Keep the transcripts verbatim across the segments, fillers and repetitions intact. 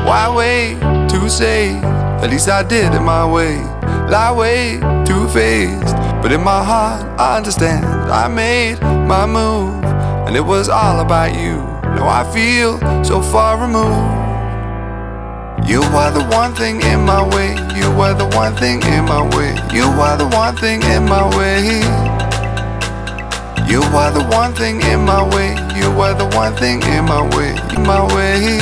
Why wait to say? At least I did it my way. Lie way too faced, but in my heart I understand. I made my move, and it was all about you. Now I feel so far removed. You are the one thing in my way. You are the one thing in my way. You are the one thing in my way. You are the one thing in my way. You are the one thing in my way. In my way.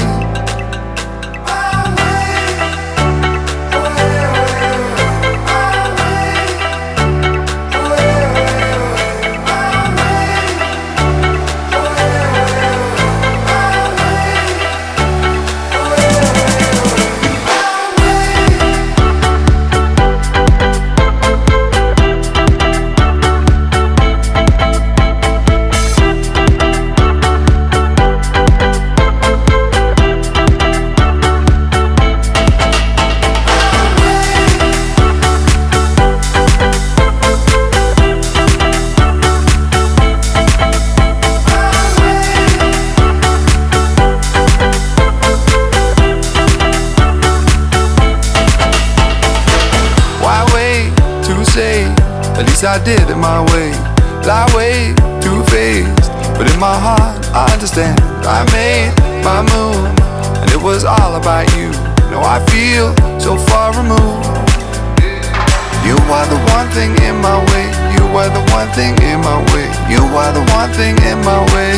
At least I did it my way. Lie way too faced, but in my heart I understand. I made my move, and it was all about you. Now I feel so far removed. You are the one thing in my way. You are the one thing in my way. You are the one thing in my way.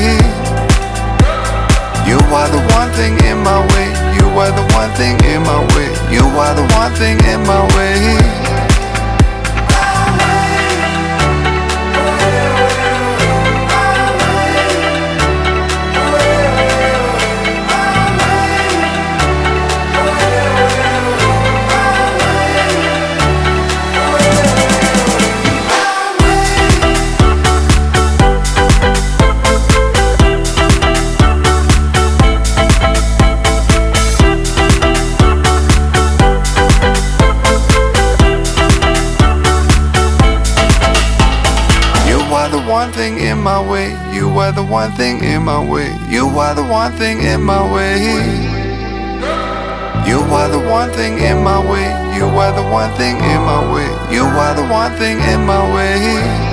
You are the one thing in my way. You are the one thing in my way. You are the one thing in my way. You are the one thing in my way. You are the one thing in my way. You are the one thing in my way. You are the one thing in my way. You are the one thing in my way. You are the one thing in my way.